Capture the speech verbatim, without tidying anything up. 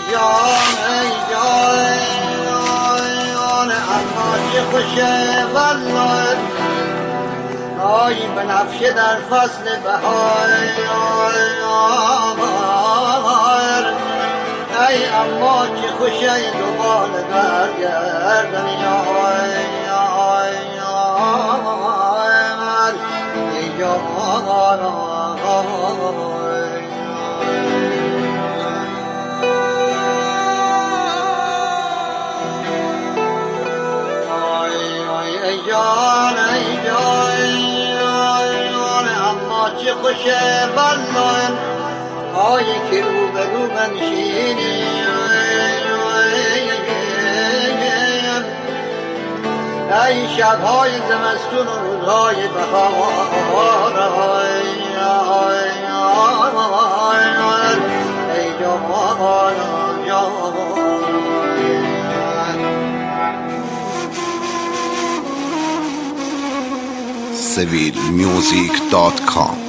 جان جان اما چه خوشه والله آی بنفشه در فصل بهار ای اما چه خوشه دوبال در گردن آی آی ای جان جان ای جان اما چه خوشه والله آی که رو به رو بنشینی ای شبهای زمستون و روزهای بهار ای جان seville music dot com